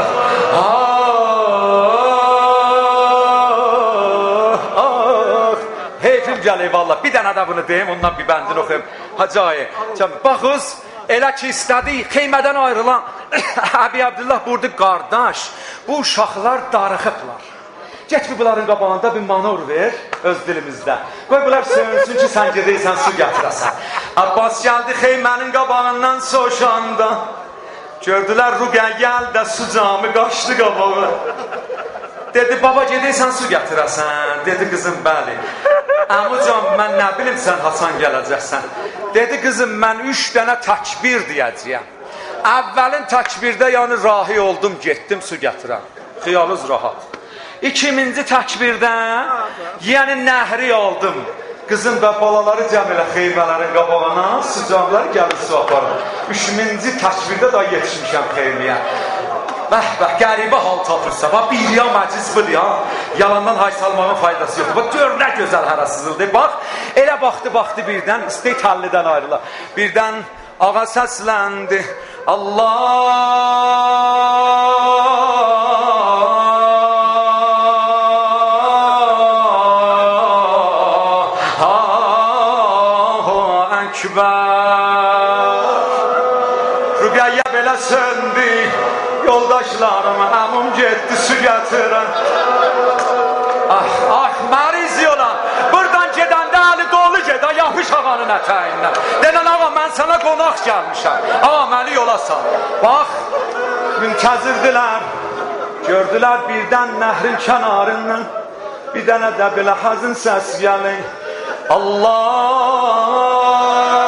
Ah, heyfim gəlir valla. Bir dənə də bunu deyim, ondan bir bəndini oxuyum. Hacayı, baxız, elə ki istədik, xeymədən ayrılan Əbi Abdullah burada qardaş, bu uşaqlar darıxıblar. Get bir bunların qabağında bir manor ver, öz dilimizdə. Qoy bunlar sönsün ki, sən gedəysən, su gətirəsən. Abbas gəldi xeymənin qabağından soşanda. Gördülər Rüqəyyəl də su camı qaçdı qabağı. Dedi, baba gedəysən, su gətirəsən. Dedi, qızım, bəli. Əmucan, mən nə bilim sən Hasan gələcəksən. Dedi, qızım, mən üç dənə təkbir deyəcəyəm. Əvvəlin təkbirdə yəni rahi oldum, getdim, su gətirəm. Xiyalınız rahat. İkinci təkbirdən, yəni nəhri aldım. Qızım və balaları cəm elə xeymələrin qabağına, sıcaqlar gəlir su aparım. Üçüncü təkbirdə da yetişmişəm xeymiyə. Bəh, bəh, qəribə hal tapırsa, bax, bir ya məclis budur ya, yalandan hay salmağın faydası yoxdur. Bax, gör nə gözəl hərəsizdir. Bax, elə baxdı, baxdı birdən, istək təllidən ayrıla. Birdən ağa səsləndi, Allahu Ekber. Rüqəyyə belə söndü, yoldaşlarım, əmum getdi su gətirən. Ah, ah, məriz yolan, buradan gedəndə əli dolu gedə, yapış ağanın ətəyindən. Denən ağa, mən sənə qonaq gəlmişəm, ağa, məni yola sal. Bax, müntəzirdirlər, gördülər birdən nəhrin kənarından, bir dənə də belə həzin səs gəlin. Allah!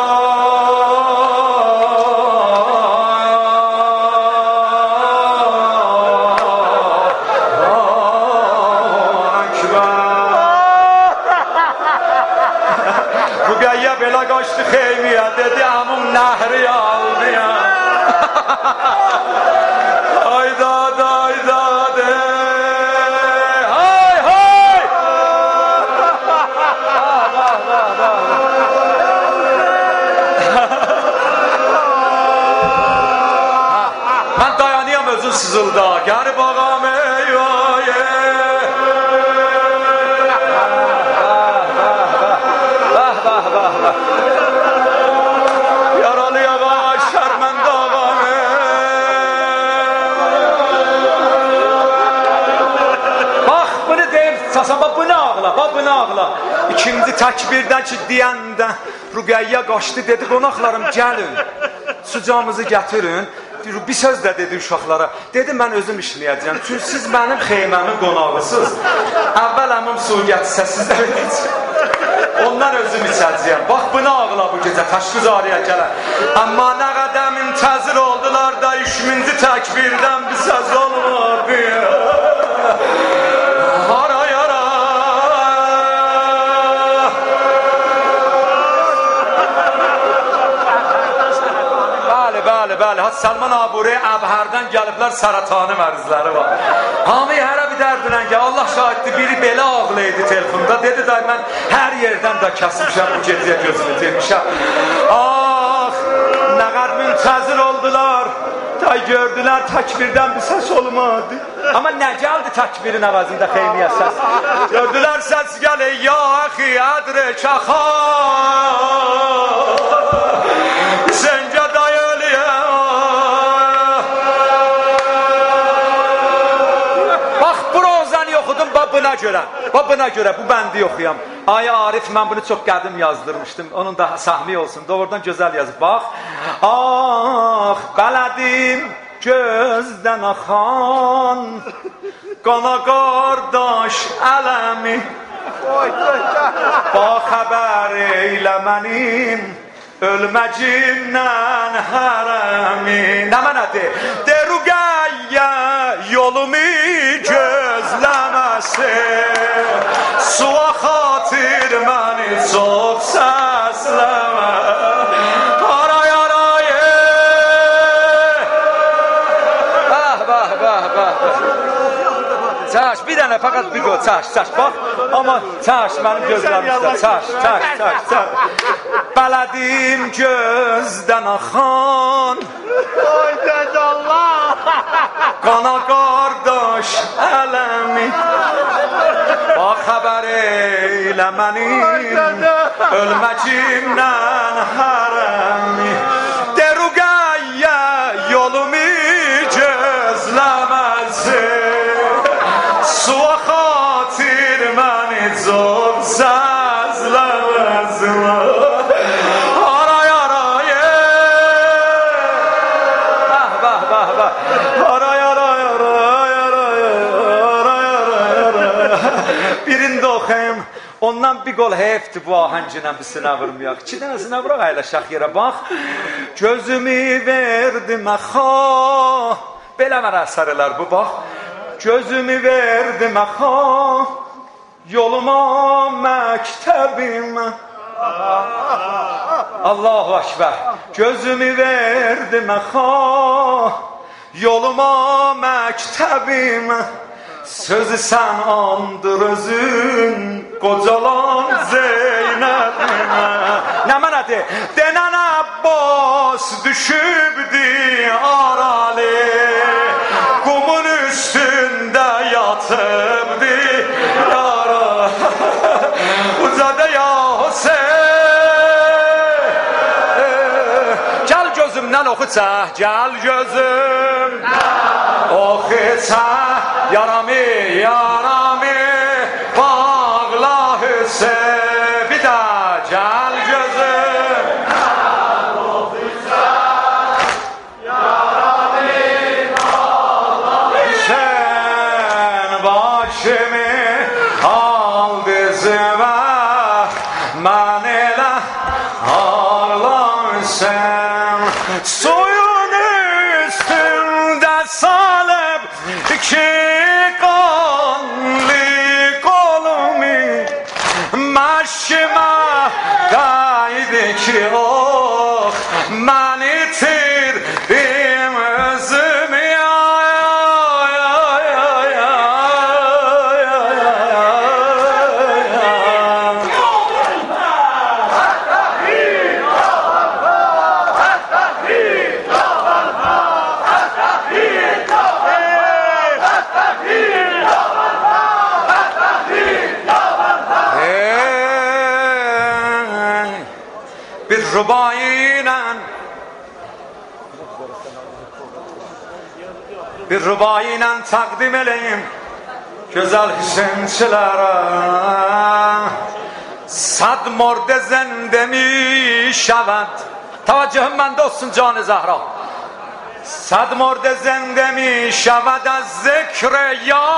Belə qaçdı xeymiyə, dedi, əmum nəhri aldı ya. Hayda, dayda, de. Hay, hay. Mən dayanıyam özün sızılda, qərib ağam eyvaye. Yaralı yavaş şərməndə ağanı. Bax, bunu deyim, sasan, bax, bunu ağla, bax, bunu ağla. İkinci təkbirdən ki, deyəndə Rüqəyyə qaçdı, dedi, qonaqlarım, gəlin, sucağımızı gətirin. Bir söz də dedi uşaqlara, dedi, mən özüm işləyəcəm, çünki siz mənim xeyməmin qonağısınız. Əvvəl əmim su gətirsə, siz də verəcəm. Ondan özüm içəcəyəm. Bax, buna ağla bu gecə, təşqüzariyə gələn. Amma nə qədər müntəzir oldular da, üçüncü təkbirdən bir söz olmadı. Hara yara. Bəli, bəli, bəli. Hadi Səlman Aburi Əbhərdən gəliblər, sərətanı mərizləri var. Hamı hərə bir dərdilən ki, Allah şahiddir, biri belə ağlaydı telefonda. Dedi, day, mən hər yerdən də kəsmişəm, bu gecəyə gözünü demişəm. Ah, nə qədər müntəzir oldular. Day, gördülər, təkbirdən bir səs olmadı. Amma nə gəldi təkbirin əvəzində xeymiyə səs? Gördülər, səs gəlir, ya əxi, ədrə, kəxa. Səncə dayəliyə. Bax, bu rozəni yoxudum, bax, bunu görə, bax buna görə bu bəndi oxuyam. Ay Arif, mən bunu çox qədim yazdırmışdım. Onun da sahmi olsun. Doğrudan gözəl yazıb. Bax. Ah, bələdim gözdən axan qana qardaş ələmi. Ba xəbər eylə mənim ölməcimdən hərəmi. Nə mənədir? Derugəyə yolumu gözləməsin, suya xatir məni çox səsləmə. Aray aray Bəh bəh bəh bəh Çaş, bir dənə fəqət bir qoy, çaş, çaş, bax. Amma çaş, mənim gözlərimizdə, çaş, çaş, çaş, çaş. Bələdim gözdən axan Oy dədə Allah! qana qardaş ələmi. Bax xəbər eylə mənim ölməcimdən hərəmi. Derugəyə yolumu gözləməsin, suya xatir məni çox səsləməsin. Aray aray Bəh bəh bəh bəh Aray aray aray aray aray aray. Birində oxuyayım. Ondan bir qol heyfdir bu ahənglə bir sinə vurmayaq. İki dənə sinə vuraq əyləşək yerə. Bax. Gözümü verdim əxa. Belə mənə əsərlər bu, bax. Gözümü verdim əxa, yoluma məktəbimə. Allahu Ekber. Gözümü verdim əxa, yoluma məktəbimə. Sözü sən andır özün, qocalan Zeynəbimə. Nə mənədir? Denən Abbas düşübdi aralı, qumun üstündə yatıbdı yara. Ucadı ya Hüseyin, gəl gözümdən oxucaq, gəl gözümdən oxucaq. Yaramı, yaramı bağla Hüseyin. Bir daha gəl gözüm yaramı bağla Hüseyin. Başımı al dizimə, mən elə ağla Hüseyin. Suyun üstündə salıb iki qanlı qolumu, məşkimə qaydı ki ox, mən itirdim özümü. Bir rübayinə Bir rübayinə təqdim eləyim gözəl hüseynçilərə. Sad مرده زنده می شود. توجه məndə olsun can Zəhra. صد مرده زنده می شود از ذکر یا.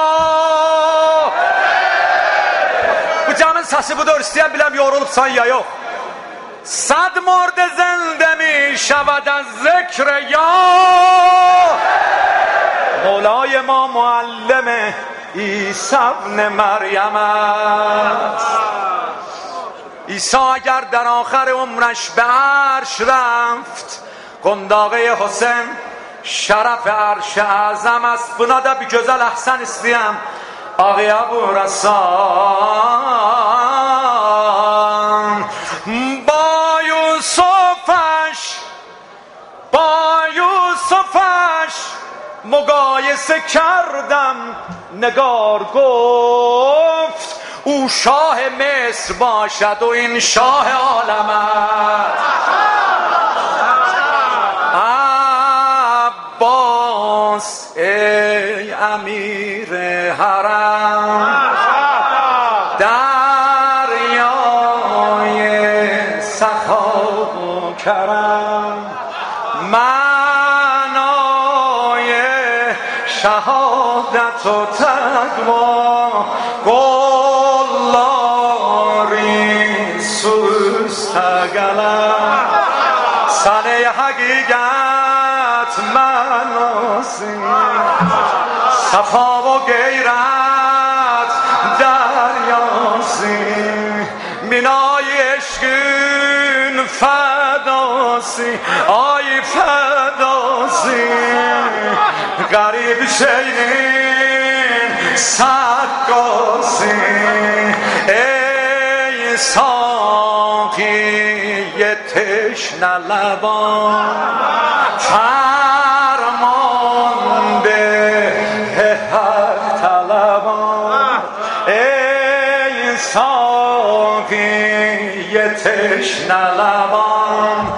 Bu canın səsi budur, istəyən biləm yorulubsan ya yox. صد مرده زنده می شود از ذکر یا. مولای ما معلم عیسی ابن مریم است. عیسی اگر در آخر عمرش به عرش رفت، قنداقه حسین شرف عرش اعظم است. Buna da bir güzel ahsen istəyəm. Ağıya vurasan با یوسفش با یوسفش مقایسه کردم. نگار گفت او شاه مصر باشد و این شاه عالم است. عباس ای امیر حرم، معنای شهادت و تقوا قلاری سوستگلم سنه حقیقت مناسی صفا و غیرت دریاسی مینای عشقین فداسی آی فداسی غریب شیرین سقاسی ای ساقی تشنه لبان فرمانده حق طلبان ای ساقی تشنه لبان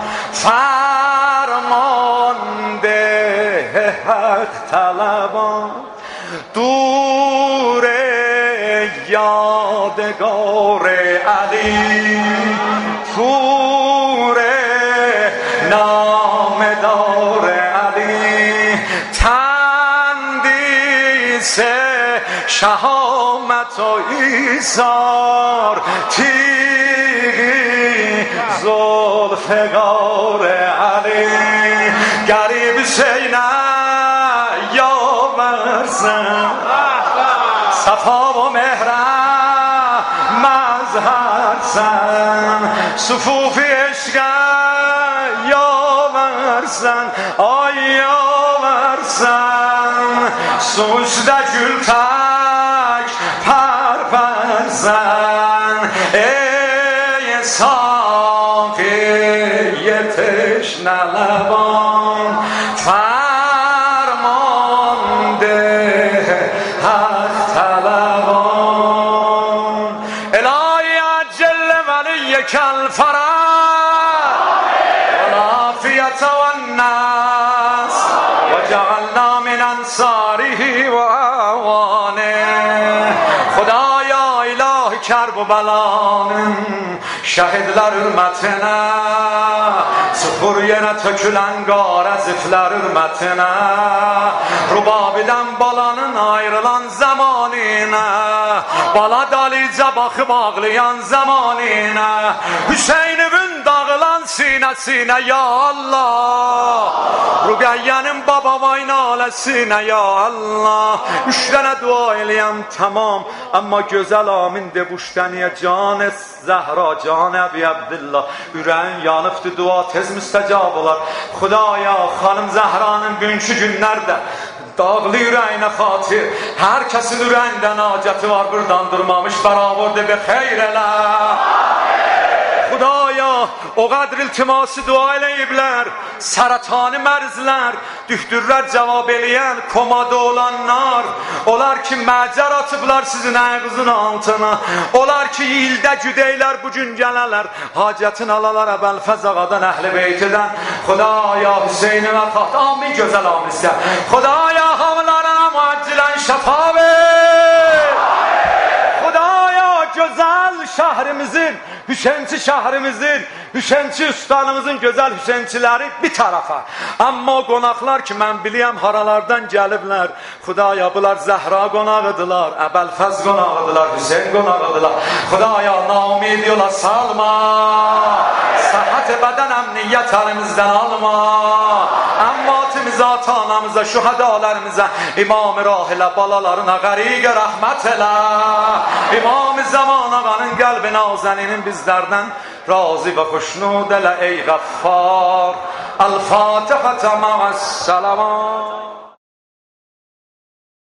فرمانده حق طلبان دور یادگار علی پور نامدار علی تندیس شهامت و ایثار تیغی ذوالفقار علی گریب سینه یا مرزم صفا و مهرم مظهر زن صفوف عشق یا مرزن آی یا مرزن سوزده گل تک پر پر زن ای ساقی تشنه لبان فرمانده حق طلبان الهی عجل ولیک الفرج والعافیة والنصر وجعلنا من انصاره و اعوانه خدایا اله کرب و بلانم şehitler hürmetine sıfır yine tökülen gara zifler hürmetine Rubabiden balanın ayrılan zamanına bala dalice bakıp ağlayan zamanına Hüseyin'in dağılan sinesine ya Allah Rugayye'nin baba vay nalesine ya Allah Üç tane dua eləyəm tamam ama güzel amin de buştaniye can Zəhra can Əbi Abdillah ürəyin yanıbdır dua tez müstəcab olar Xudaya xanım Zəhranın günkü günlərdə dağlı ürəyinə xatir hər kəsin ürəyində nacəti var buradan durmamış bərabərdə bir xeyr elə Xudaya o qədr iltiması dua eləyiblər sərətani mərzlər dühtürlər cavab eləyən komada olanlar olar ki məcər atıblar sizin ayağınızın altına olar ki ildə güdəylər bugün gələlər hacətin alalar əbəl fəzağadan əhl-i beytidən Xudaya Hüseyni və taxt amin gözəl amirsə Xudaya hamılarına müəccilən şəfa ver Xudaya gözəl şəhrimizin Hüseynçi şəhrimizin Hüseynçi ustanımızın gözəl Hüseynçiləri bir tarafa amma o qonaqlar ki mən biliyəm haralardan gəliblər Xudaya bunlar Zəhra qonağıdılar Əbəlfəz qonağıdılar Hüseyn qonağıdılar Xudaya naumid yola salma Səhət-i bədən əmniyyət əlimizdən alma Əmmatimize, ata-anamıza, şühədalarımıza İmam-ı Rahilə balalarına qəriqə rəhmət elə İmam-ı Zaman ağanın qəlbi nazəninin bizlərdən razı və xoşnud elə ey Qəffar Əl-Fatihətə mə'əs-sələvat